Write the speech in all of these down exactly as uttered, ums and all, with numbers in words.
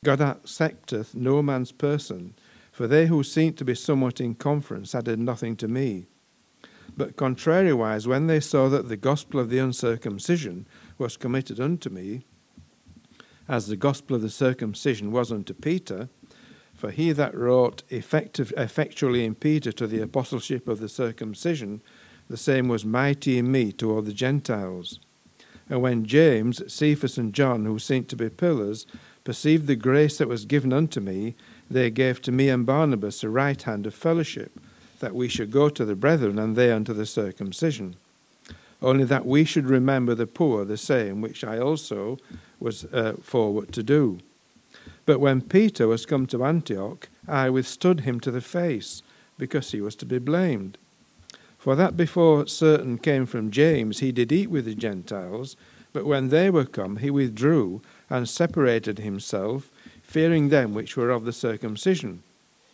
God accepteth no man's person, for they who seemed to be somewhat in conference added nothing to me. But contrariwise, when they saw that the gospel of the uncircumcision was committed unto me, as the gospel of the circumcision was unto Peter, for he that wrought effective, effectually in Peter to the apostleship of the circumcision, the same was mighty in me to all the Gentiles. And when James, Cephas, and John, who seemed to be pillars, perceived the grace that was given unto me, they gave to me and Barnabas a right hand of fellowship, that we should go to the brethren, and they unto the circumcision. Only that we should remember the poor, the same which I also was uh, forward to do. But when Peter was come to Antioch, I withstood him to the face, because he was to be blamed. For that before certain came from James, he did eat with the Gentiles, but when they were come, he withdrew, and separated himself, fearing them which were of the circumcision.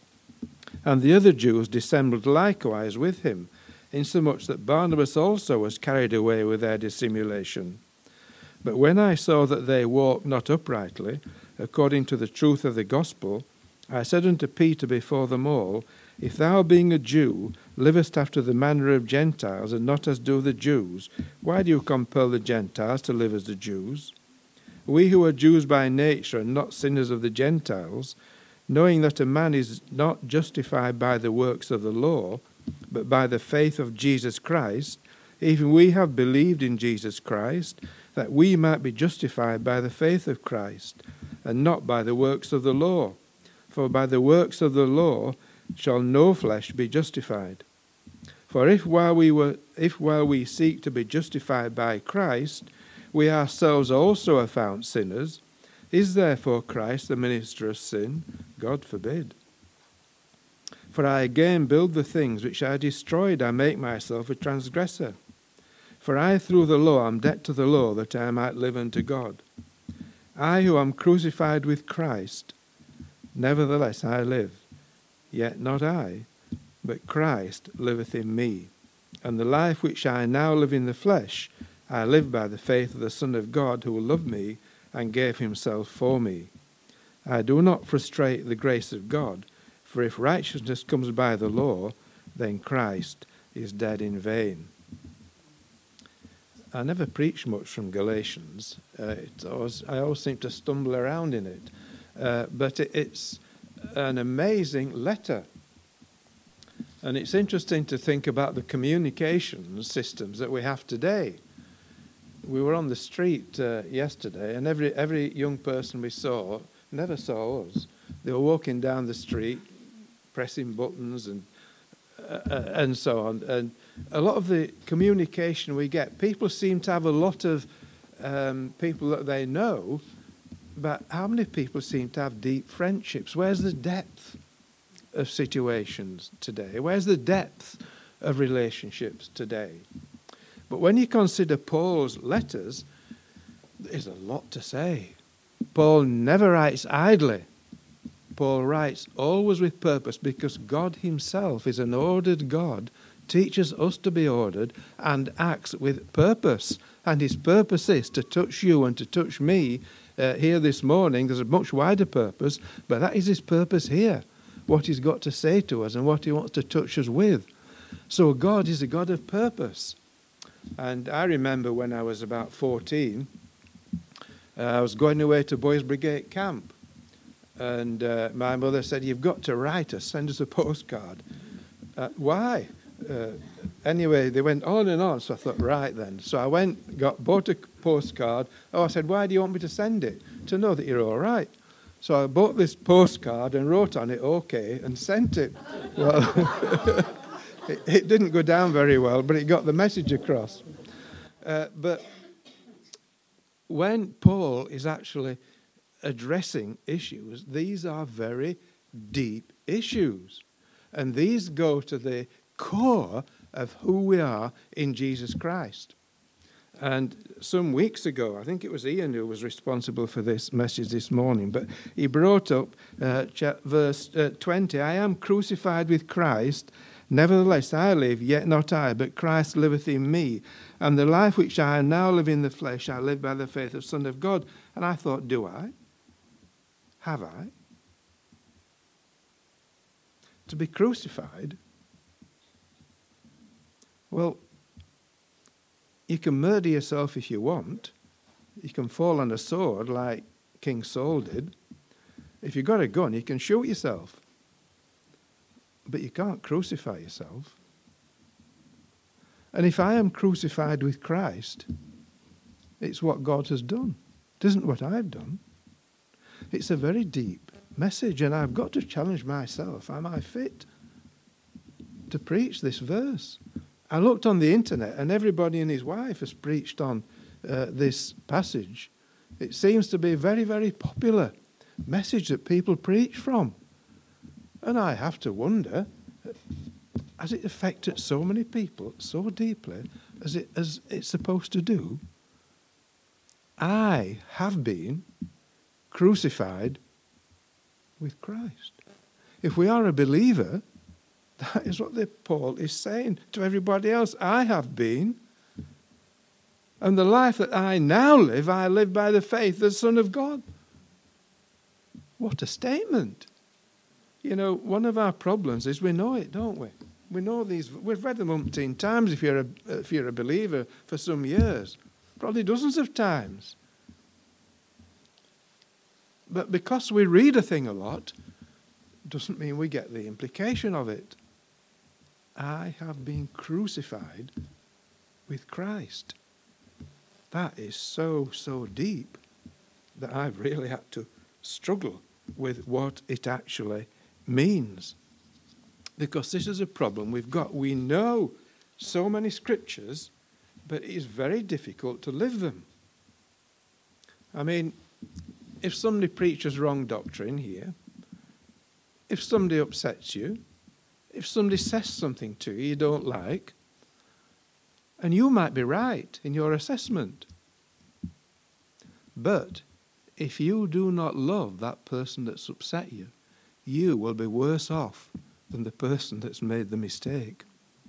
And the other Jews dissembled likewise with him, insomuch that Barnabas also was carried away with their dissimulation. But when I saw that they walked not uprightly, according to the truth of the gospel, I said unto Peter before them all, If thou, being a Jew, livest after the manner of Gentiles, and not as do the Jews, why do you compel the Gentiles to live as the Jews? We who are Jews by nature and not sinners of the Gentiles, knowing that a man is not justified by the works of the law, but by the faith of Jesus Christ, even we have believed in Jesus Christ, that we might be justified by the faith of Christ, and not by the works of the law. For by the works of the law shall no flesh be justified. For if while we were, if while we seek to be justified by Christ, we ourselves also are found sinners, is therefore Christ the minister of sin? God forbid. For I again build the things which I destroyed, I make myself a transgressor. For I through the law am dead to the law, that I might live unto God. I who am crucified with Christ, nevertheless I live, yet not I, but Christ liveth in me. And the life which I now live in the flesh, I live by the faith of the Son of God, who loved me and gave himself for me. I do not frustrate the grace of God, for if righteousness comes by the law, then Christ is dead in vain. I never preach much from Galatians. Uh, it's always, I always seem to stumble around in it. Uh, but it, it's an amazing letter. And it's interesting to think about the communication systems that we have today. We were on the street uh, yesterday, and every every young person we saw never saw us. They were walking down the street, pressing buttons and uh, and so on. And a lot of the communication we get, people seem to have a lot of um, people that they know, but how many people seem to have deep friendships? Where's the depth of situations today? Where's the depth of relationships today? But when you consider Paul's letters, there's a lot to say. Paul never writes idly. Paul writes always with purpose, because God himself is an ordered God, teaches us to be ordered, and acts with purpose. And his purpose is to touch you and to touch me uh, here this morning. There's a much wider purpose, but that is his purpose here, what he's got to say to us and what he wants to touch us with. So God is a God of purpose. And I remember when I was about fourteen, uh, I was going away to Boys Brigade camp. And uh, my mother said, you've got to write us, send us a postcard. Uh, why? Uh, anyway, they went on and on, so I thought, right then. So I went, got bought a postcard. Oh, I said, why do you want me to send it? To know that you're all right. So I bought this postcard and wrote on it, okay, and sent it. Well... It, it didn't go down very well, but it got the message across. Uh, but when Paul is actually addressing issues, these are very deep issues. And these go to the core of who we are in Jesus Christ. And some weeks ago, I think it was Ian who was responsible for this message this morning, but he brought up uh, verse uh, twenty, I am crucified with Christ, nevertheless I live, yet not I, but Christ liveth in me. And the life which I now live in the flesh, I live by the faith of the Son of God. And I thought, do I? Have I? To be crucified? Well, you can murder yourself if you want. You can fall on a sword like King Saul did. If you've got a gun, you can shoot yourself. But you can't crucify yourself. And if I am crucified with Christ, it's what God has done. It isn't what I've done. It's a very deep message, and I've got to challenge myself. Am I fit to preach this verse? I looked on the internet, and everybody and his wife has preached on uh, this passage. It seems to be a very, very popular message that people preach from. And I have to wonder, has it affected so many people so deeply as it as it's supposed to do? I have been crucified with Christ. If we are a believer, that is what the Paul is saying to everybody else. I have been. And the life that I now live, I live by the faith of the Son of God. What a statement. You know, one of our problems is we know it, don't we? We know these. We've read them umpteen times if you're a, if you're a believer for some years. Probably dozens of times. But because we read a thing a lot, doesn't mean we get the implication of it. I have been crucified with Christ. That is so, so deep that I've really had to struggle with what it actually means. Because this is a problem we've got. We know so many scriptures, but it is very difficult to live them. I mean, if somebody preaches wrong doctrine here, if somebody upsets you, if somebody says something to you you don't like, and you might be right in your assessment, but if you do not love that person that's upset you, you will be worse off than the person that's made the mistake.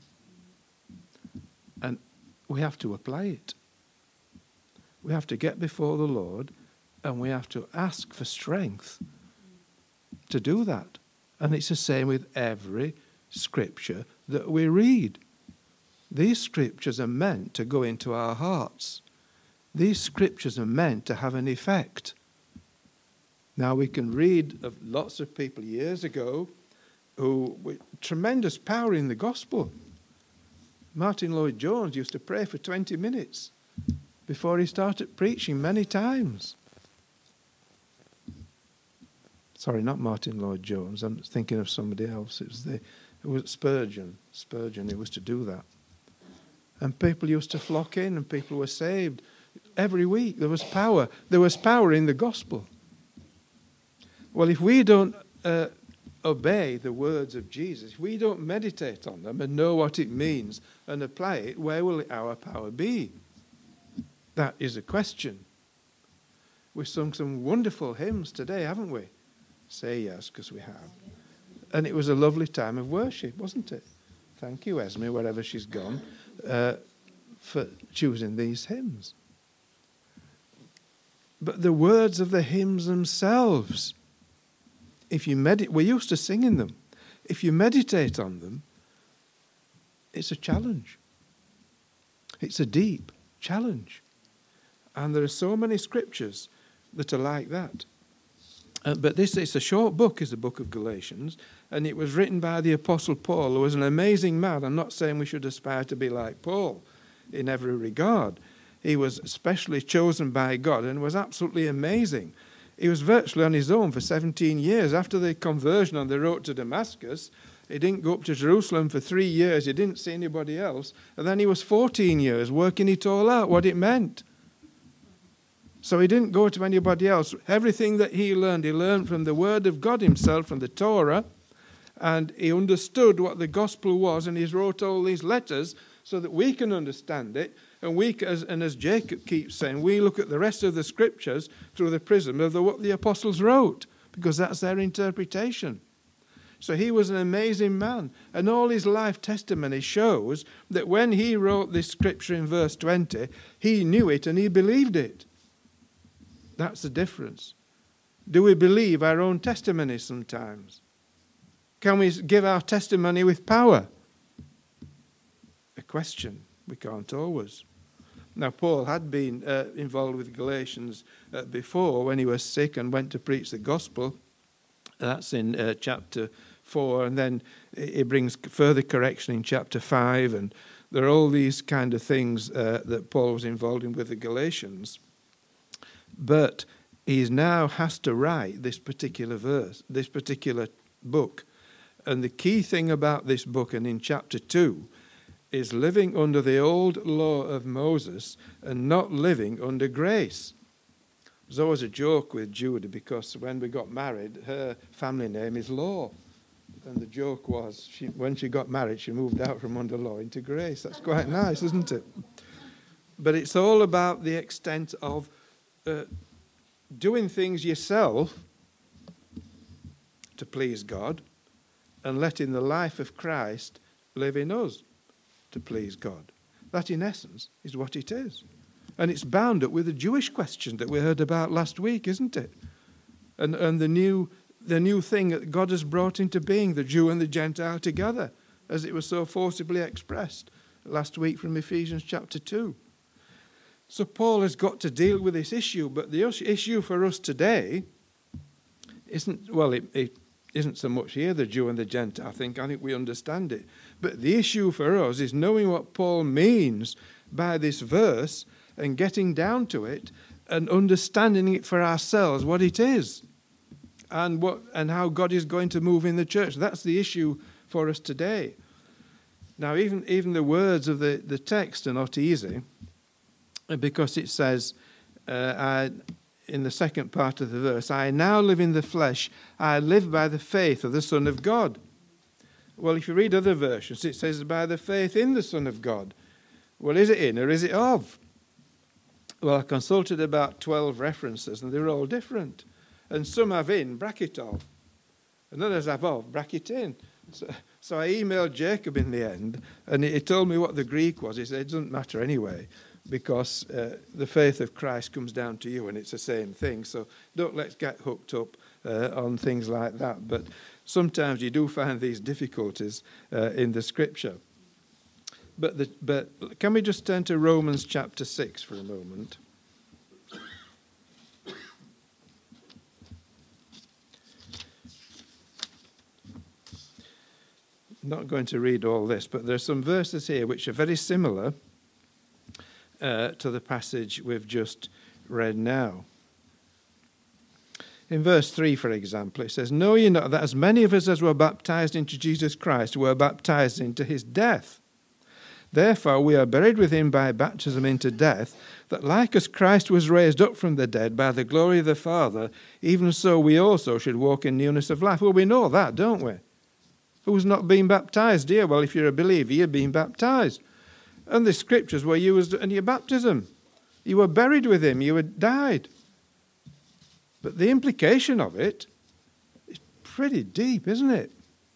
And we have to apply it. We have to get before the Lord and we have to ask for strength to do that. And it's the same with every scripture that we read. These scriptures are meant to go into our hearts. These scriptures are meant to have an effect. Now we can read of lots of people years ago who with tremendous power in the gospel. Martin Lloyd-Jones used to pray for twenty minutes before he started preaching many times. Sorry, not Martin Lloyd-Jones. I'm thinking of somebody else. It was the it was Spurgeon. Spurgeon, he was to do that. And people used to flock in and people were saved. Every week there was power. There was power in the gospel. Well, if we don't uh, obey the words of Jesus, if we don't meditate on them and know what it means and apply it, where will our power be? That is a question. We've sung some wonderful hymns today, haven't we? Say yes, because we have. And it was a lovely time of worship, wasn't it? Thank you, Esme, wherever she's gone, uh, for choosing these hymns. But the words of the hymns themselves, if you meditate, we're used to singing them. If you meditate on them, it's a challenge. It's a deep challenge. And there are so many scriptures that are like that. Uh, but this it's a short book, is the book of Galatians, and it was written by the Apostle Paul, who was an amazing man. I'm not saying we should aspire to be like Paul in every regard. He was specially chosen by God and was absolutely amazing. He was virtually on his own for seventeen years. After the conversion on the road to Damascus, he didn't go up to Jerusalem for three years. He didn't see anybody else. And then he was fourteen years working it all out, what it meant. So he didn't go to anybody else. Everything that he learned, he learned from the Word of God himself, from the Torah, and he understood what the gospel was, and he wrote all these letters so that we can understand it. And we, as, and as Jacob keeps saying, we look at the rest of the scriptures through the prism of the, what the apostles wrote, because that's their interpretation. So he was an amazing man, and all his life testimony shows that when he wrote this scripture in verse twenty, he knew it and he believed it. That's the difference. Do we believe our own testimony sometimes? Can we give our testimony with power? A question. We can't always. Now, Paul had been uh, involved with Galatians uh, before when he was sick and went to preach the gospel. That's in uh, chapter four. And then he brings further correction in chapter five. And there are all these kind of things uh, that Paul was involved in with the Galatians. But he now has to write this particular verse, this particular book. And the key thing about this book, and in chapter two, is living under the old law of Moses and not living under grace. There's always a joke with Judah because when we got married, her family name is Law. And the joke was, she, when she got married, she moved out from under law into grace. That's quite nice, isn't it? But it's all about the extent of uh, doing things yourself to please God and letting the life of Christ live in us to please God. That, in essence, is what it is. And it's bound up with the Jewish question that we heard about last week, isn't it? And and the new the new thing that God has brought into being, the Jew and the Gentile together, as it was so forcibly expressed last week from Ephesians chapter two. So Paul has got to deal with this issue, but the issue for us today isn't, well, it, it isn't so much here, the Jew and the Gentile. I think, I think we understand it. But the issue for us is knowing what Paul means by this verse and getting down to it and understanding it for ourselves, what it is and what and how God is going to move in the church. That's the issue for us today. Now, even, even the words of the, the text are not easy because it says, uh, I, in the second part of the verse, I now live in the flesh, I live by the faith of the Son of God. Well, if you read other versions, it says by the faith in the Son of God. Well, is it in or is it of? Well, I consulted about twelve references, and they're all different. And some have in, bracket of. And others have of, bracket in. So, so I emailed Jacob in the end, and he, he told me what the Greek was. He said, it doesn't matter anyway, because uh, the faith of Christ comes down to you, and it's the same thing. So don't let's get hooked up uh, on things like that. But sometimes you do find these difficulties uh, in the Scripture. But, the, but can we just turn to Romans chapter six for a moment? I'm not going to read all this, but there are some verses here which are very similar uh, to the passage we've just read now. In verse three, for example, it says, know ye not that as many of us as were baptized into Jesus Christ were baptized into his death? Therefore we are buried with him by baptism into death, that like as Christ was raised up from the dead by the glory of the Father, even so we also should walk in newness of life. Well, we know that, don't we? Who's not been baptized here? Well, if you're a believer, you're being baptized. And the scriptures were used in your baptism. You were buried with him, you had died. But the implication of it is pretty deep, isn't it?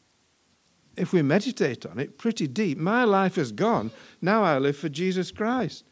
If we meditate on it, pretty deep. My life is gone. Now I live for Jesus Christ.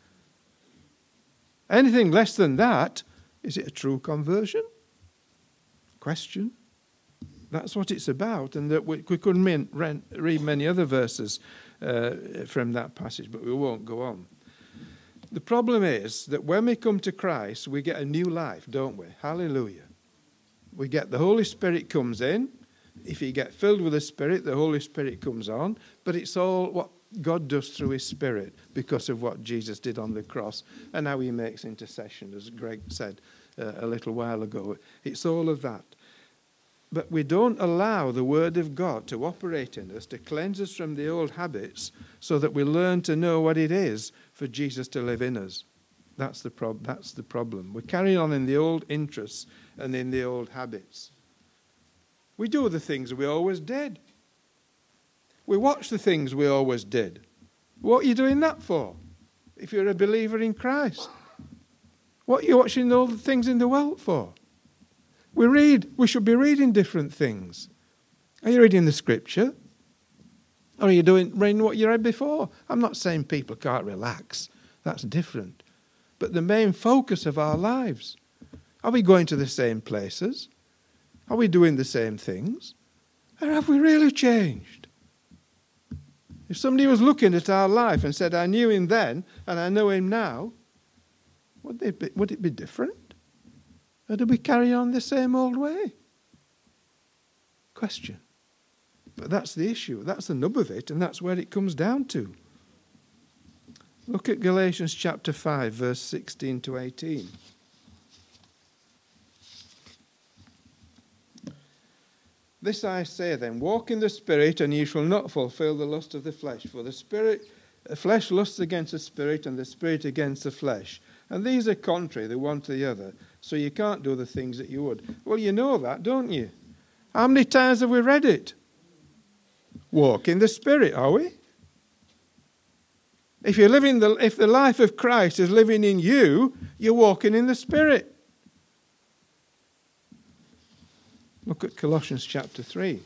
Anything less than that, is it a true conversion? Question. That's what it's about. And that we, we couldn't mean, read many other verses uh, from that passage, but we won't go on. The problem is that when we come to Christ, we get a new life, don't we? Hallelujah. We get the Holy Spirit comes in. If you get filled with the Spirit, the Holy Spirit comes on. But it's all what God does through his Spirit because of what Jesus did on the cross and how he makes intercession, as Greg said uh, a little while ago. It's all of that. But we don't allow the Word of God to operate in us, to cleanse us from the old habits so that we learn to know what it is for Jesus to live in us. That's the, prob- that's the problem. We carry on in the old interests and in the old habits. We do the things we always did. We watch the things we always did. What are you doing that for if you're a believer in Christ? What are you watching all the things in the world for? We read, we should be reading different things. Are you reading the Scripture? Or are you doing reading what you read before? I'm not saying people can't relax. That's different. But the main focus of our lives, Are we going to the same places? Are we doing the same things? Or have we really changed? If somebody was looking at our life and said, I knew him then and I know him now, would it be, would it be different? Or do we carry on the same old way? Question. But that's the issue. That's the nub of it, and that's where it comes down to. Look at Galatians chapter five, verse sixteen to eighteen. This I say then, walk in the Spirit, and ye shall not fulfill the lust of the flesh. For the Spirit, the flesh lusts against the Spirit, and the Spirit against the flesh. And these are contrary, the one to the other. So you can't do the things that you would. Well, you know that, don't you? How many times have we read it? Walk in the Spirit, are we? If you're living the, if the life of Christ is living in you, you're walking in the Spirit. Look at Colossians chapter three.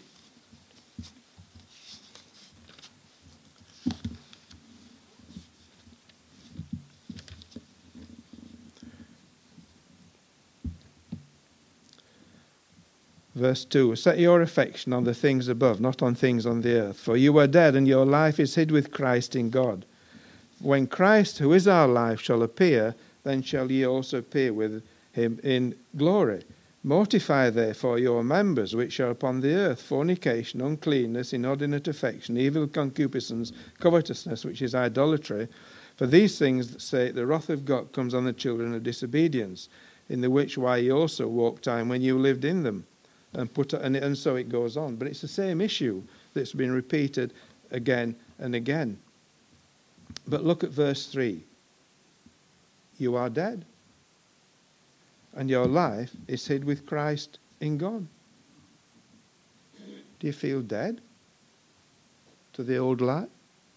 Verse two, set your affection on the things above, not on things on the earth. For you are dead, and your life is hid with Christ in God. When Christ, who is our life, shall appear, then shall ye also appear with him in glory. Mortify therefore your members which are upon the earth, fornication, uncleanness, inordinate affection, evil concupiscence, covetousness, which is idolatry. For these things say the wrath of God comes on the children of disobedience, in the which way ye also walked time when you lived in them. And put and, and so it goes on. But it's the same issue that's been repeated again and again. But look at verse three. You are dead, and your life is hid with Christ in God. Do you feel dead to the old life?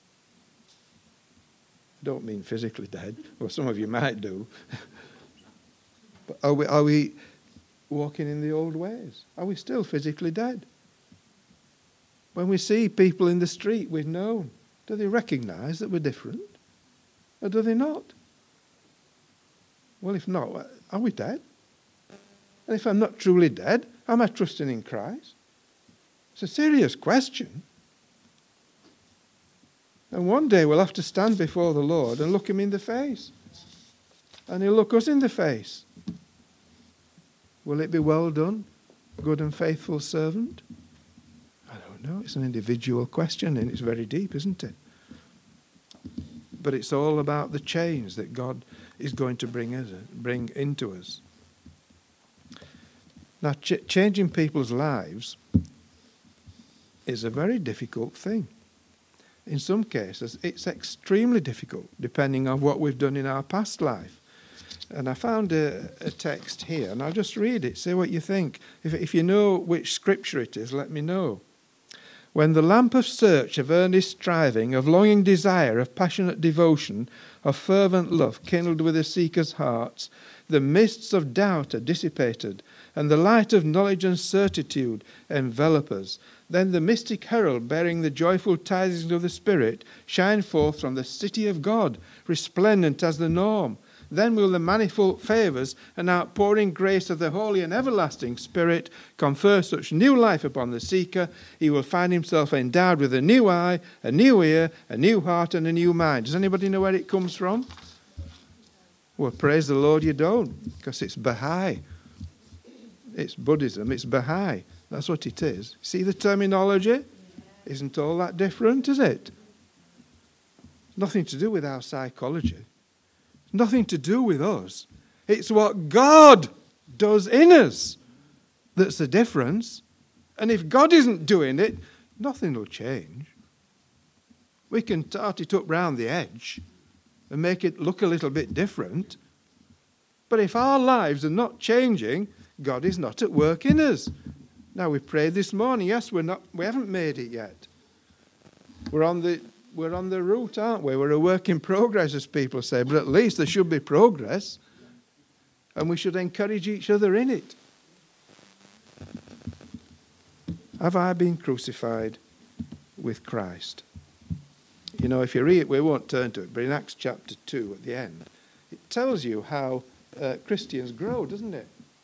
I don't mean physically dead. Well, some of you might do. But are we, are we walking in the old ways? Are we still physically dead? When we see people in the street we've known, do they recognise that we're different? Or do they not? Well, if not, are we dead? And if I'm not truly dead, am I trusting in Christ? It's a serious question. And one day we'll have to stand before the Lord and look him in the face. And he'll look us in the face. Will it be well done, good and faithful servant? I don't know. It's an individual question, and it's very deep, isn't it? But it's all about the change that God is going to bring us, bring into us. Now, ch- changing people's lives is a very difficult thing. In some cases, it's extremely difficult, depending on what we've done in our past life. And I found a, a text here, and I'll just read it, say what you think. If, if you know which scripture it is, let me know. When the lamp of search, of earnest striving, of longing desire, of passionate devotion, of fervent love kindled with the seekers' hearts, the mists of doubt are dissipated, and the light of knowledge and certitude envelop us, then the mystic herald bearing the joyful tidings of the Spirit shine forth from the city of God, resplendent as the norm. Then will the manifold favours and outpouring grace of the Holy and Everlasting Spirit confer such new life upon the seeker, he will find himself endowed with a new eye, a new ear, a new heart and a new mind. Does anybody know where it comes from? Well, praise the Lord you don't, because it's Baha'i. It's Buddhism, it's Baha'i. That's what it is. See the terminology? Isn't all that different, is it? Nothing to do with our psychology. Nothing to do with us. It's what God does in us that's the difference. And if God isn't doing it, nothing will change. We can tart it up round the edge and make it look a little bit different. But if our lives are not changing, God is not at work in us. Now, we prayed this morning. Yes, we're not. We haven't made it yet. We're on the we're on the route, aren't we? We're a work in progress, as people say. But at least there should be progress, and we should encourage each other in it. Have I been crucified with Christ? You know, if you read it, we won't turn to it, but in Acts chapter two, at the end, it tells you how uh, Christians grow, doesn't it?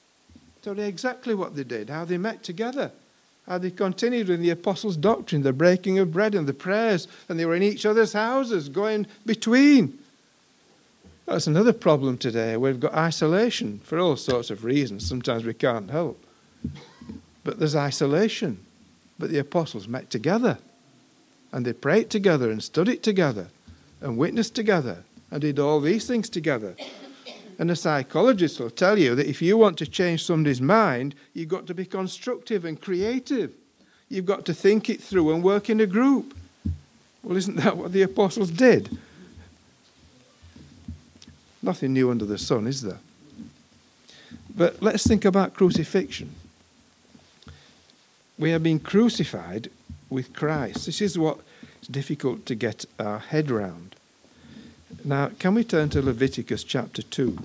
Tell you exactly what they did, how they met together, how they continued in the apostles' doctrine, the breaking of bread and the prayers, and they were in each other's houses, going between. That's another problem today. We've got isolation for all sorts of reasons. Sometimes we can't help. But there's isolation. But the apostles met together, and they prayed together and studied together and witnessed together and did all these things together. And a psychologist will tell you that if you want to change somebody's mind, you've got to be constructive and creative. You've got to think it through and work in a group. Well, isn't that what the apostles did? Nothing new under the sun, is there? But let's think about crucifixion. We have been crucified with Christ. This is what is difficult to get our head round. Now, can we turn to Leviticus chapter two?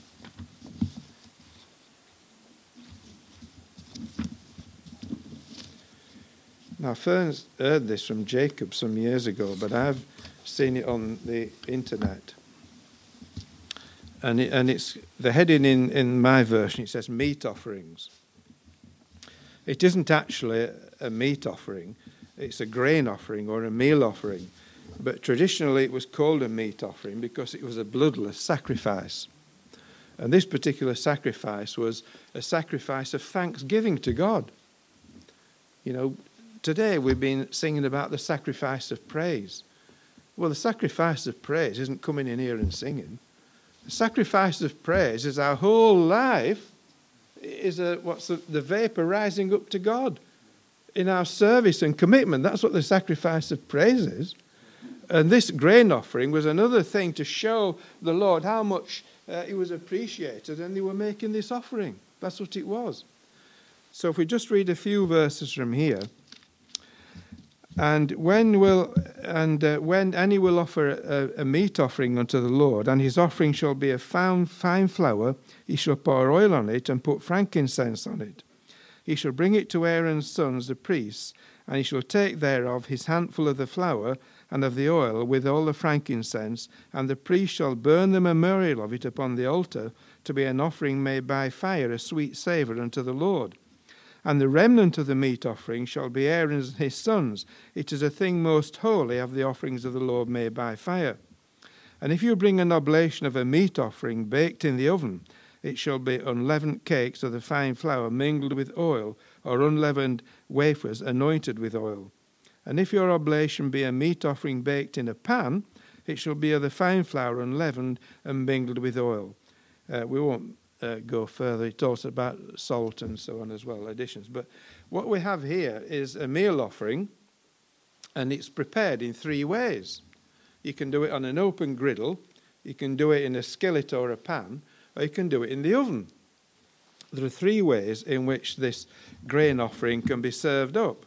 Now, Fern's heard this from Jacob some years ago, but I've seen it on the internet. And, it, and it's the heading in, in my version, it says meat offerings. It isn't actually a meat offering. It's a grain offering or a meal offering. But traditionally it was called a meat offering because it was a bloodless sacrifice. And this particular sacrifice was a sacrifice of thanksgiving to God. You know, today we've been singing about the sacrifice of praise. Well, the sacrifice of praise isn't coming in here and singing. The sacrifice of praise is our whole life is a, what's the, the vapor rising up to God in our service and commitment. That's what the sacrifice of praise is. And this grain offering was another thing to show the Lord how much uh, he was appreciated, and they were making this offering. That's what it was. So if we just read a few verses from here. And when will and uh, when any will offer a, a meat offering unto the Lord, and his offering shall be a fine, fine flour, he shall pour oil on it and put frankincense on it. He shall bring it to Aaron's sons, the priests, and he shall take thereof his handful of the flour and of the oil with all the frankincense, and the priest shall burn the memorial of it upon the altar to be an offering made by fire, a sweet savour unto the Lord. And the remnant of the meat offering shall be Aaron's and his sons. It is a thing most holy of the offerings of the Lord made by fire. And if you bring an oblation of a meat offering baked in the oven, it shall be unleavened cakes of the fine flour mingled with oil, or unleavened wafers anointed with oil. And if your oblation be a meat offering baked in a pan, it shall be of the fine flour unleavened and mingled with oil. Uh, we won't uh, go further. It talks about salt and so on as well, additions. But what we have here is a meal offering, and it's prepared in three ways. You can do it on an open griddle, you can do it in a skillet or a pan, or you can do it in the oven. There are three ways in which this grain offering can be served up.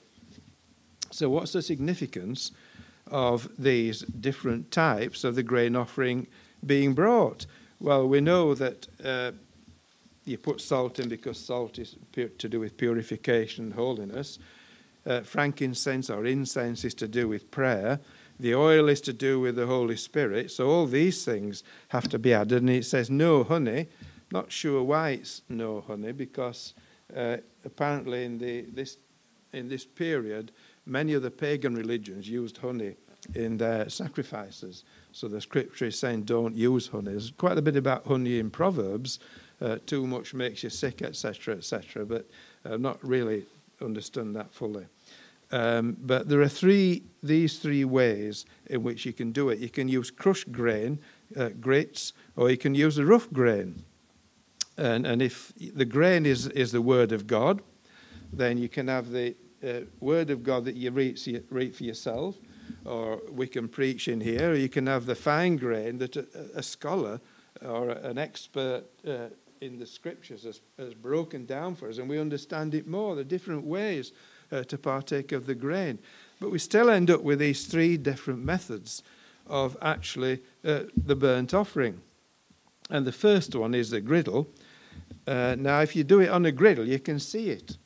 So what's the significance of these different types of the grain offering being brought? Well, we know that uh, you put salt in because salt is to do with purification and holiness. Uh, frankincense or incense is to do with prayer. The oil is to do with the Holy Spirit. So all these things have to be added. And it says no honey. Not sure why it's no honey, because uh, apparently in the this in this period, many of the pagan religions used honey in their sacrifices. So the scripture is saying don't use honey. There's quite a bit about honey in Proverbs. Uh, too much makes you sick, et cetera, et cetera. But I've not really understood that fully. Um, but there are three these three ways in which you can do it. You can use crushed grain, uh, grits, or you can use the rough grain. And, and if the grain is, is the Word of God, then you can have the uh, Word of God that you read, read for yourself, or we can preach in here, or you can have the fine grain that a, a scholar or an expert uh, in the Scriptures has, has broken down for us, and we understand it more, the different ways uh, to partake of the grain. But we still end up with these three different methods of actually uh, the burnt offering. And the first one is the griddle. Uh, now, if you do it on a griddle, you can see it.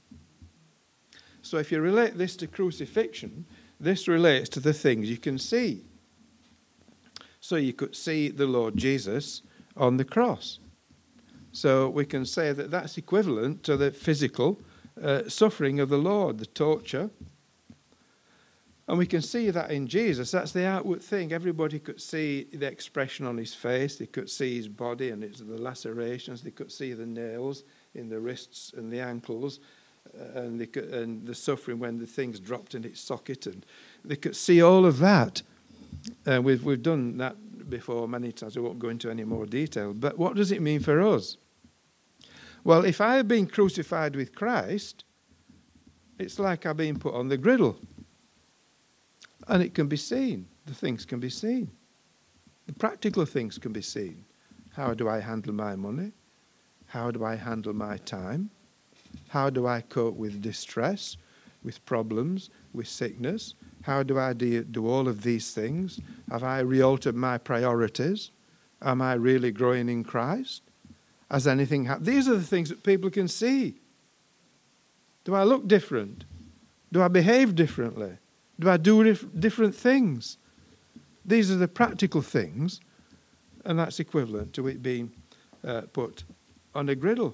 So if you relate this to crucifixion, this relates to the things you can see. So you could see the Lord Jesus on the cross. So we can say that that's equivalent to the physical uh, suffering of the Lord, the torture. And we can see that in Jesus. That's the outward thing. Everybody could see the expression on his face. They could see his body and it's the lacerations. They could see the nails in the wrists and the ankles, uh, and, they could, and the suffering when the things dropped in its socket. And they could see all of that. Uh, we've, we've done that before many times. I won't go into any more detail. But what does it mean for us? Well, if I have been crucified with Christ, it's like I've been put on the griddle. And it can be seen. The things can be seen. The practical things can be seen. How do I handle my money? How do I handle my time? How do I cope with distress, with problems, with sickness? How do I do, do all of these things? Have I re-altered my priorities? Am I really growing in Christ? Has anything happened? These are the things that people can see. Do I look different? Do I behave differently? Do I do dif- different things? These are the practical things, and that's equivalent to it being uh, put on a griddle.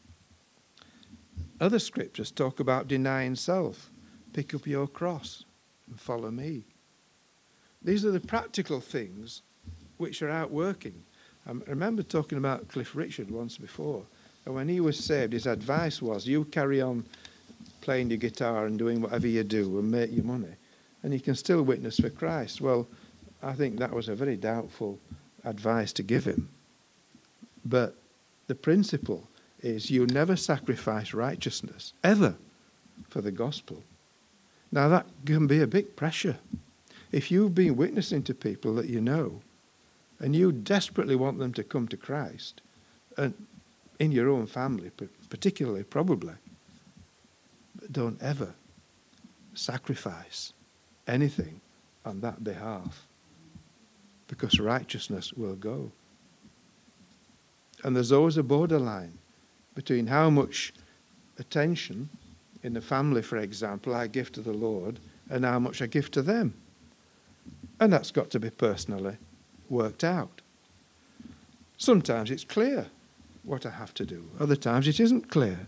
Other scriptures talk about denying self. Pick up your cross and follow me. These are the practical things which are out working. I remember talking about Cliff Richard once before, and when he was saved, his advice was, you carry on playing your guitar and doing whatever you do and make your money, and you can still witness for Christ. Well, I think that was a very doubtful advice to give him. But the principle is you never sacrifice righteousness, ever, for the gospel. Now that can be a big pressure. If you've been witnessing to people that you know, and you desperately want them to come to Christ, and in your own family particularly, probably, but don't ever sacrifice anything on that behalf, because righteousness will go. And there's always a borderline between how much attention in the family, for example, I give to the Lord and how much I give to them. And that's got to be personally worked out. Sometimes it's clear what I have to do. Other times it isn't clear.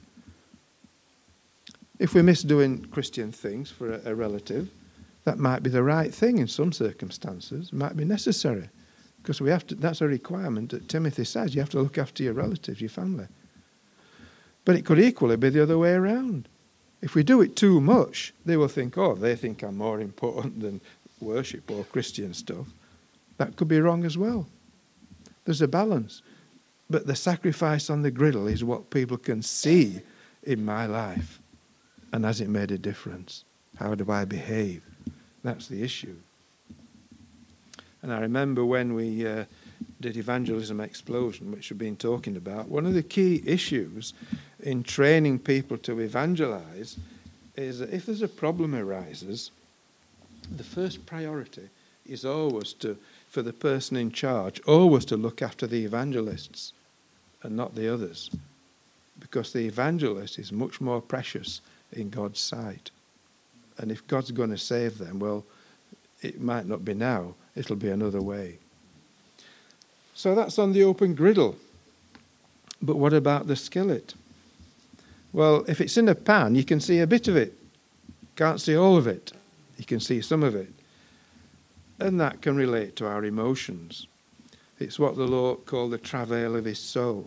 If we miss doing Christian things for a, a relative, that might be the right thing in some circumstances. It might be necessary. Because we have to, that's a requirement that Timothy says. You have to look after your relatives, your family. But it could equally be the other way around. If we do it too much, they will think, oh, they think I'm more important than worship or Christian stuff. That could be wrong as well. There's a balance. But the sacrifice on the griddle is what people can see in my life. And has it made a difference? How do I behave? That's the issue. And I remember when we uh, did Evangelism Explosion, which we've been talking about, one of the key issues in training people to evangelize is that if there's a problem arises, the first priority is always to, for the person in charge, always to look after the evangelists and not the others. Because the evangelist is much more precious in God's sight. And if God's going to save them, well, it might not be now. It'll be another way. So that's on the open griddle. But what about the skillet? Well, if it's in a pan, you can see a bit of it. Can't see all of it. You can see some of it. And that can relate to our emotions. It's what the Lord called the travail of his soul.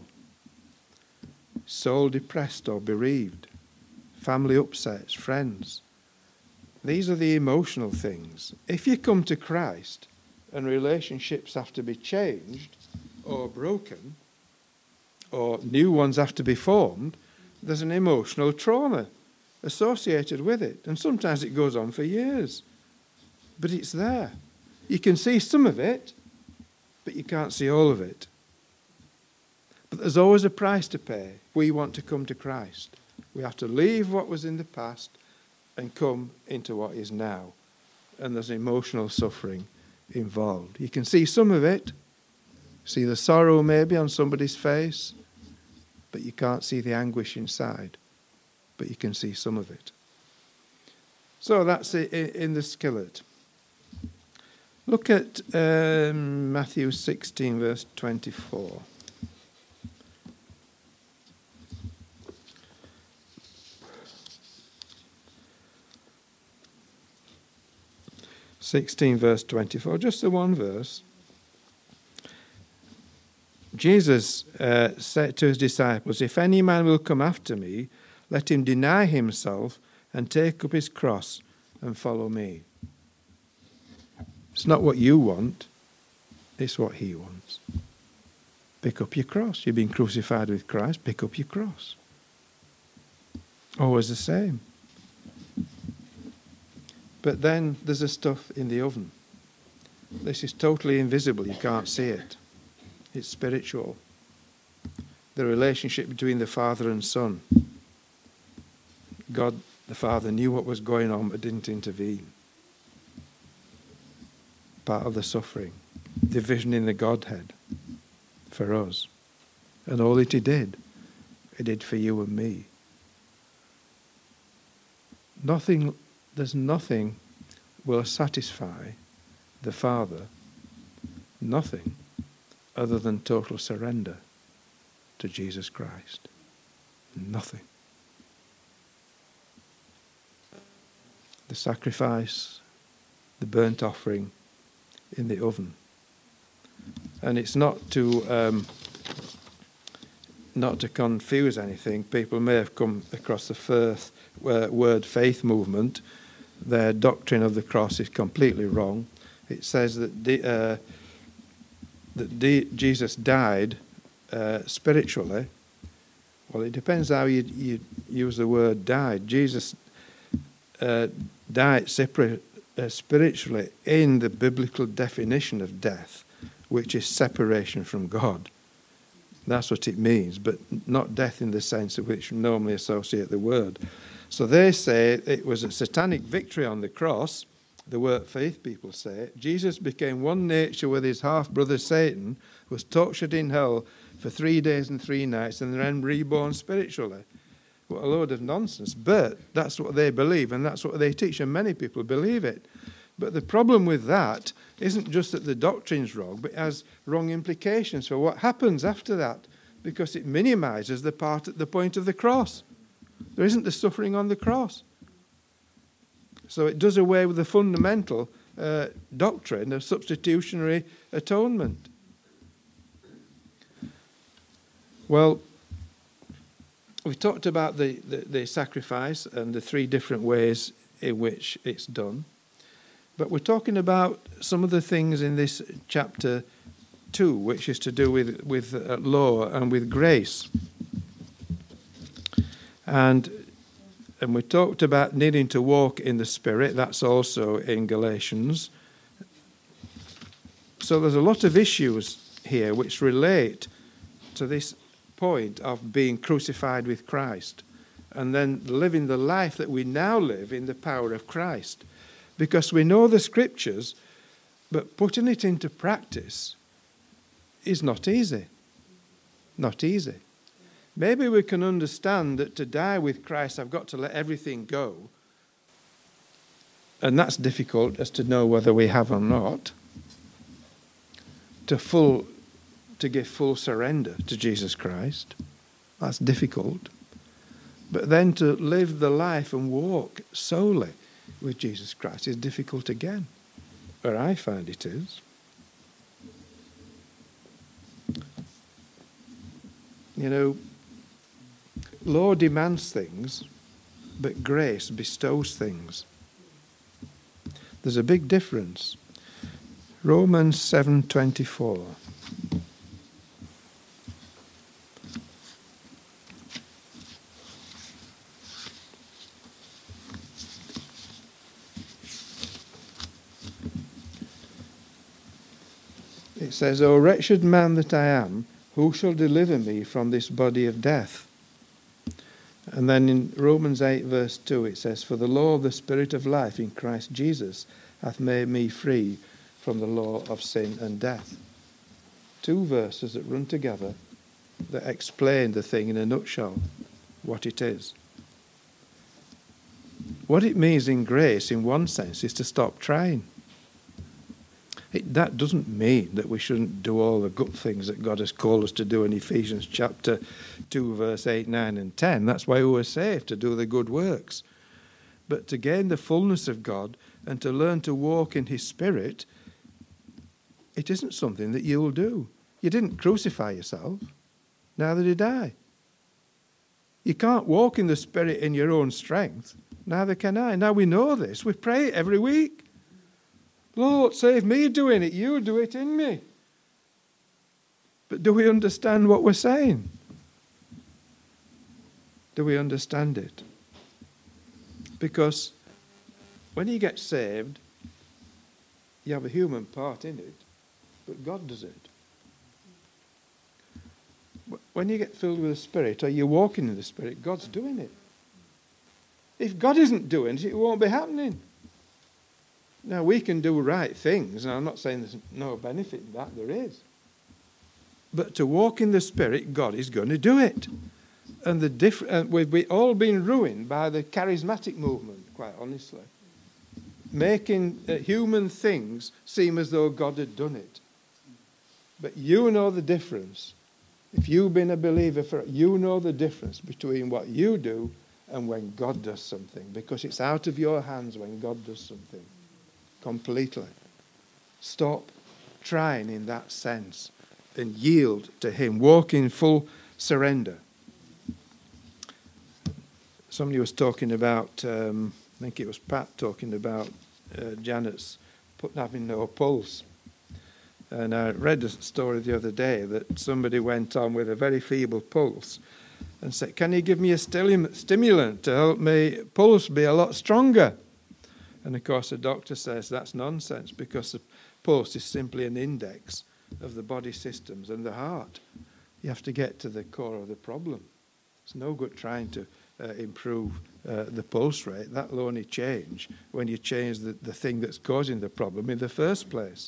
Soul depressed or bereaved. Family upsets, friends. These are the emotional things. If you come to Christ and relationships have to be changed or broken, or new ones have to be formed, there's an emotional trauma associated with it. And sometimes it goes on for years. But it's there. You can see some of it, but you can't see all of it. But there's always a price to pay. We want to come to Christ. We have to leave what was in the past and come into what is now. And there's emotional suffering involved. You can see some of it, see the sorrow maybe on somebody's face, but you can't see the anguish inside. But you can see some of it. So that's it in the skillet. Look at um, Matthew sixteen, verse twenty-four. sixteen verse twenty-four, just the one verse. Jesus uh, said to his disciples, "If any man will come after me, let him deny himself and take up his cross and follow me." It's not what you want, it's what he wants. Pick up your cross. You've been crucified with Christ, pick up your cross. Always the same. But then there's the stuff in the oven. This is totally invisible, you can't see it. It's spiritual. The relationship between the Father and Son. God, the Father, knew what was going on but didn't intervene. Part of the suffering. Division in the Godhead for us. And all that he did, he did for you and me. Nothing, there's nothing will satisfy the Father, nothing other than total surrender to Jesus Christ. Nothing. The sacrifice, the burnt offering in the oven. And it's not to um, not to confuse anything. People may have come across the first uh, word faith movement. Their doctrine of the cross is completely wrong. It says that the, uh, that de- Jesus died uh, spiritually. Well, it depends how you, you use the word died. Jesus uh, died separate, uh, spiritually in the biblical definition of death, which is separation from God. That's what it means, but not death in the sense of which we normally associate the word. So they say it was a satanic victory on the cross. The word faith people say Jesus became one nature with his half-brother Satan, was tortured in hell for three days and three nights, and then reborn spiritually. What a load of nonsense. But that's what they believe, and that's what they teach, and many people believe it. But the problem with that isn't just that the doctrine's wrong, but it has wrong implications for what happens after that, because it minimizes the part at the point of the cross. There isn't the suffering on the cross. So it does away with the fundamental uh, doctrine of substitutionary atonement. Well, we talked about the, the, the sacrifice and the three different ways in which it's done. But we're talking about some of the things in this chapter two, which is to do with, with uh, law and with grace. And and we talked about needing to walk in the Spirit. That's also in Galatians. So there's a lot of issues here which relate to this point of being crucified with Christ and then living the life that we now live in the power of Christ. Because we know the Scriptures, but putting it into practice is not easy. Not easy. Maybe we can understand that to die with Christ, I've got to let everything go. And that's difficult as to know whether we have or not. To full, to give full surrender to Jesus Christ. That's difficult. But then to live the life and walk solely with Jesus Christ is difficult again. Or I find it is. You know, law demands things, but grace bestows things. There's a big difference. Romans seven twenty-four. It says, "O wretched man that I am, who shall deliver me from this body of death?" And then in Romans eight verse two it says, "For the law of the Spirit of life in Christ Jesus hath made me free from the law of sin and death." Two verses that run together that explain the thing in a nutshell, what it is. What it means in grace, in one sense, is to stop trying. It, that doesn't mean that we shouldn't do all the good things that God has called us to do in Ephesians chapter two, verse eight, nine, and ten. That's why we were saved, to do the good works. But to gain the fullness of God, and to learn to walk in his Spirit, it isn't something that you'll do. You didn't crucify yourself. Neither did I. You can't walk in the Spirit in your own strength. Neither can I. Now we know this. We pray it every week. Lord, save me doing it. You do it in me. But do we understand what we're saying? Do we understand it? Because when you get saved, you have a human part in it, but God does it. When you get filled with the Spirit, or you're walking in the Spirit, God's doing it. If God isn't doing it, it won't be happening. Now, we can do right things, and I'm not saying there's no benefit in that, there is. But to walk in the Spirit, God is going to do it. And the diff- uh, we've, we've all been ruined by the charismatic movement, quite honestly. Making uh, human things seem as though God had done it. But you know the difference. If you've been a believer, for you know the difference between what you do and when God does something. Because it's out of your hands when God does something. Completely. Stop trying in that sense and yield to him. Walk in full surrender. Somebody was talking about, um, I think it was Pat talking about uh, Janet's put, having no pulse. And I read a story the other day that somebody went on with a very feeble pulse and said, can you give me a stim- stimulant to help my pulse be a lot stronger? And of course the doctor says that's nonsense, because the pulse is simply an index of the body systems and the heart. You have to get to the core of the problem. It's no good trying to uh, improve uh, the pulse rate. That will only change when you change the, the thing that's causing the problem in the first place.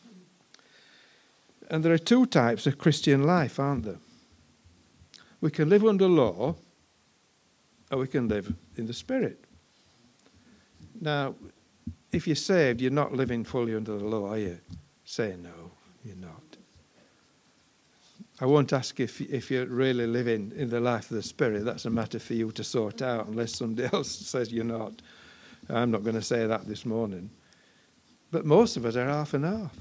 And there are two types of Christian life, aren't there? We can live under law, or we can live in the Spirit. Now, if you're saved, you're not living fully under the law, are you? Say no, you're not. I won't ask if if you're really living in the life of the Spirit. That's a matter for you to sort out, unless somebody else says you're not. I'm not going to say that this morning. But most of us are half and half.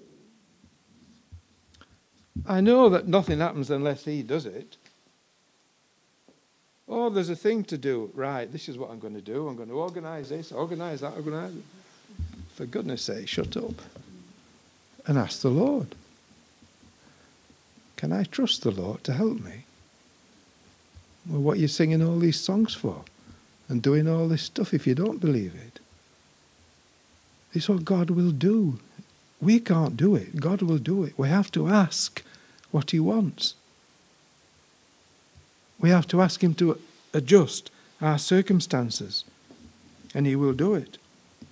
I know that nothing happens unless he does it. Oh, there's a thing to do. Right, this is what I'm going to do. I'm going to organise this, organise that, organise it. For goodness sake, shut up and ask the Lord. Can I trust the Lord to help me? Well, what are you singing all these songs for and doing all this stuff if you don't believe it? It's what God will do. We can't do it. God will do it. We have to ask what he wants. We have to ask him to adjust our circumstances, and he will do it.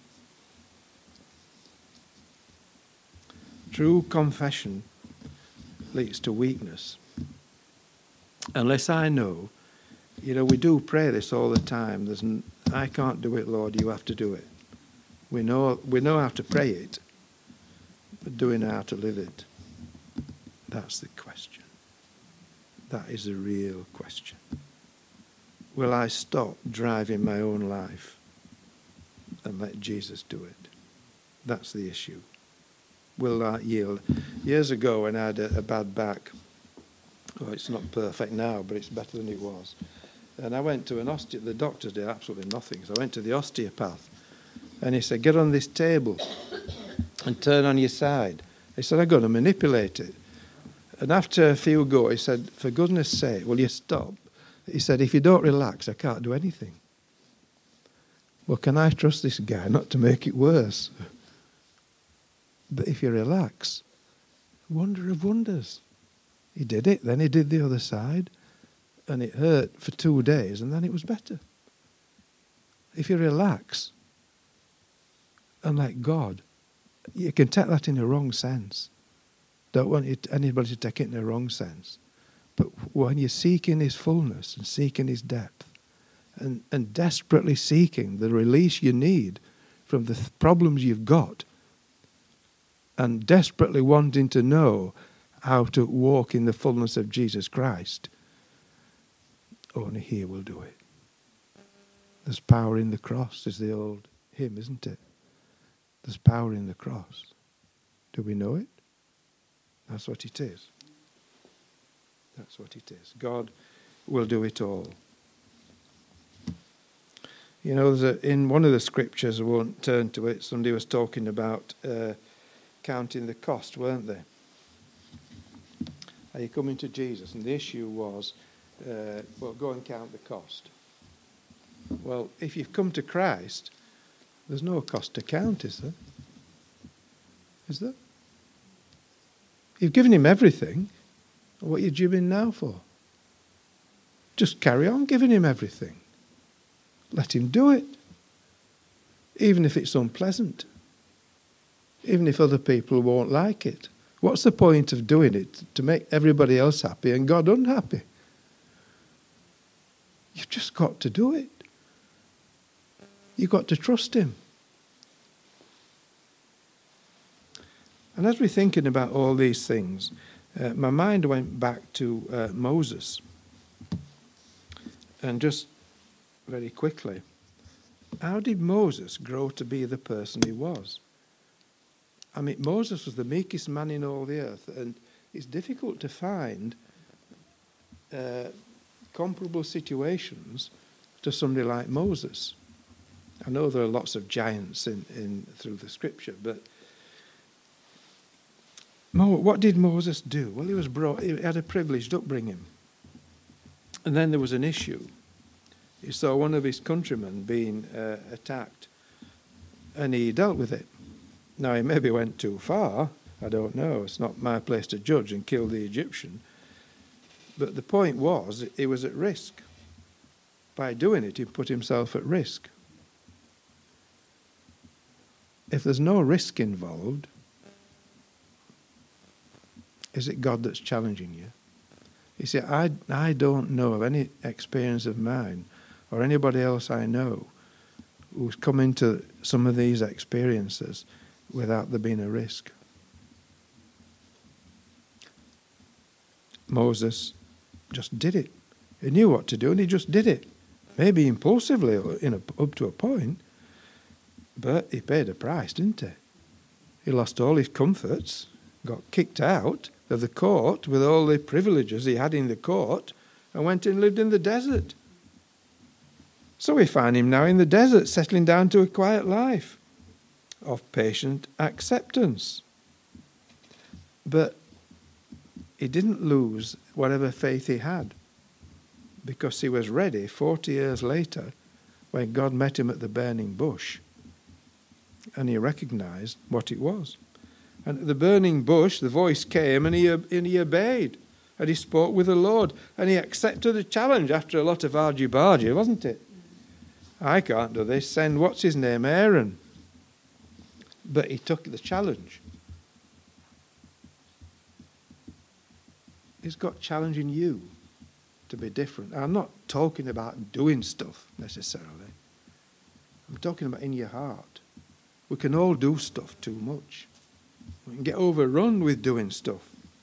True confession leads to weakness. Unless I know, you know, we do pray this all the time. There's n- I can't do it, Lord, you have to do it. We know we know how to pray it, but do we know how to live it? That's the question. That is a real question. Will I stop driving my own life and let Jesus do it? That's the issue. Will I yield? Years ago when I had a, a bad back, oh, it's not perfect now, but it's better than it was. And I went to an osteopath. The doctors did absolutely nothing. So I went to the osteopath. And he said, get on this table and turn on your side. He said, I'm going to manipulate it. And after a few go, he said, for goodness sake, will you stop? He said, if you don't relax, I can't do anything. Well, can I trust this guy not to make it worse? But if you relax, wonder of wonders. He did it, then he did the other side, and it hurt for two days, and then it was better. If you relax and let God, you can take that in a wrong sense. Don't want it, anybody to take it in a wrong sense. But when you're seeking his fullness and seeking his depth and, and desperately seeking the release you need from the th- problems you've got and desperately wanting to know how to walk in the fullness of Jesus Christ, only he will do it. There's power in the cross, is the old hymn, isn't it? There's power in the cross. Do we know it? That's what it is. That's what it is. God will do it all. You know, there's a, in one of the scriptures, I won't turn to it, somebody was talking about uh, counting the cost, weren't they? Are you coming to Jesus? And the issue was, uh, well, go and count the cost. Well, if you've come to Christ, there's no cost to count, is there? Is there? You've given him everything. What are you jibbing now for? Just carry on giving him everything. Let him do it. Even if it's unpleasant. Even if other people won't like it. What's the point of doing it? To make everybody else happy and God unhappy? You've just got to do it. You've got to trust him. And as we're thinking about all these things, uh, my mind went back to uh, Moses. And just very quickly, how did Moses grow to be the person he was? I mean, Moses was the meekest man in all the earth, and it's difficult to find uh, comparable situations to somebody like Moses. I know there are lots of giants in, in through the scripture, but Mo, what did Moses do? Well, he was brought, he had a privileged upbringing. And then there was an issue. He saw one of his countrymen being uh, attacked, and he dealt with it. Now, he maybe went too far. I don't know. It's not my place to judge and kill the Egyptian. But the point was, he was at risk. By doing it, he put himself at risk. If there's no risk involved, is it God that's challenging you? You see, I, I don't know of any experience of mine or anybody else I know who's come into some of these experiences without there being a risk. Moses just did it. He knew what to do and he just did it. Maybe impulsively in a, up to a point, but he paid a price, didn't he? He lost all his comforts, got kicked out of the court with all the privileges he had in the court, and went and lived in the desert. So we find him now in the desert, settling down to a quiet life of patient acceptance. But he didn't lose whatever faith he had, because he was ready forty years later when God met him at the burning bush, and he recognized what it was. And at the burning bush, the voice came and he, and he obeyed. And he spoke with the Lord. And he accepted the challenge after a lot of argy-bargy, wasn't it? I can't do this. Send, what's his name, Aaron. But he took the challenge. He's got challenging you to be different. I'm not talking about doing stuff necessarily. I'm talking about in your heart. We can all do stuff too much. We can get overrun with doing stuff.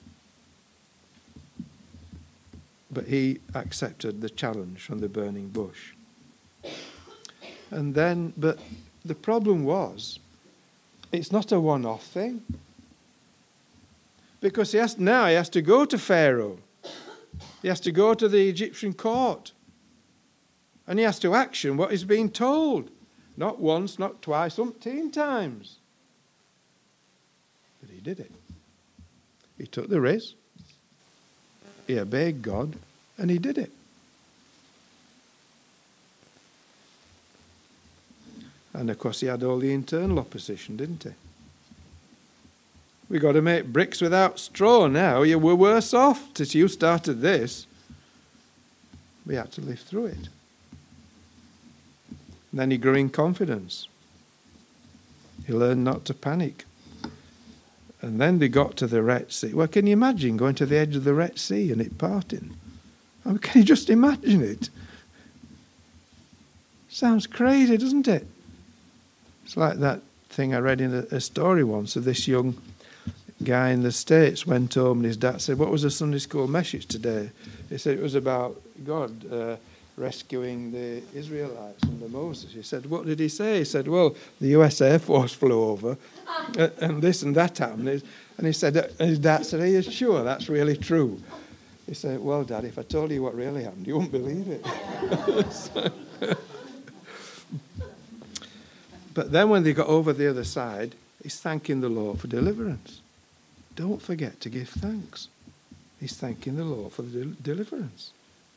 But he accepted the challenge from the burning bush. And then, but the problem was, it's not a one-off thing. Because he has, now he has to go to Pharaoh. He has to go to the Egyptian court. And he has to action what he's being told. Not once, not twice, umpteen times. But he did it. He took the risk. He obeyed God, and he did it. And of course he had all the internal opposition, didn't he? We've got to make bricks without straw now. You were worse off since you started this. We had to live through it. And then he grew in confidence. He learned not to panic. And then they got to the Red Sea. Well, can you imagine going to the edge of the Red Sea and it parting? I mean, can you just imagine it? Sounds crazy, doesn't it? It's like that thing I read in a, a story once of this young guy in the States went home and his dad said, what was the Sunday school message today? He said it was about God uh, rescuing the Israelites under Moses. He said, what did he say? He said, well, the U S Air Force flew over and this and that happened. And he said, and his dad said, are you sure that's really true? He said, well, Dad, if I told you what really happened, you wouldn't believe it. So, but then when they got over the other side, he's thanking the Lord for deliverance. Don't forget to give thanks. He's thanking the Lord for the del- deliverance.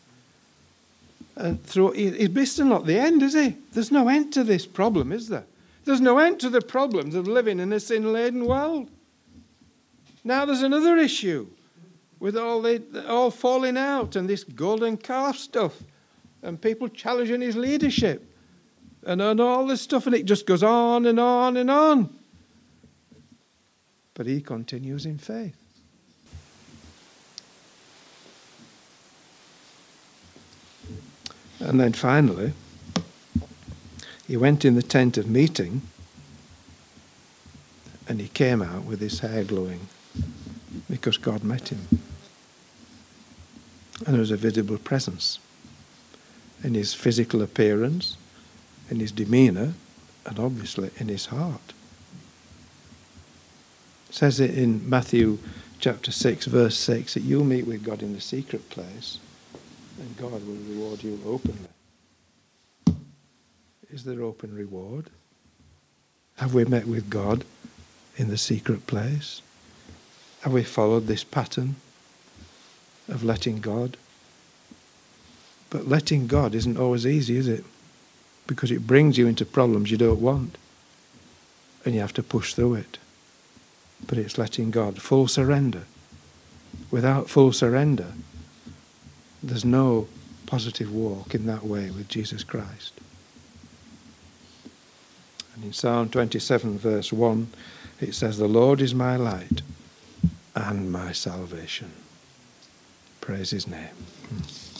And through, it's still not the end, is he? There's no end to this problem, is there? There's no end to the problems of living in a sin-laden world. Now there's another issue with all the all falling out and this golden calf stuff and people challenging his leadership and, and all this stuff, and it just goes on and on and on. But he continues in faith. And then finally, he went in the tent of meeting and he came out with his hair glowing because God met him. And there was a visible presence in his physical appearance, in his demeanour, and obviously in his heart. It says it in Matthew chapter six, verse six, that you'll meet with God in the secret place and God will reward you openly. Is there open reward? Have we met with God in the secret place? Have we followed this pattern of letting God? But letting God isn't always easy, is it? Because it brings you into problems you don't want. And you have to push through it. But it's letting God, full surrender. Without full surrender, there's no positive walk in that way with Jesus Christ. And in Psalm twenty-seven, verse one, it says, the Lord is my light and my salvation. Praise his name.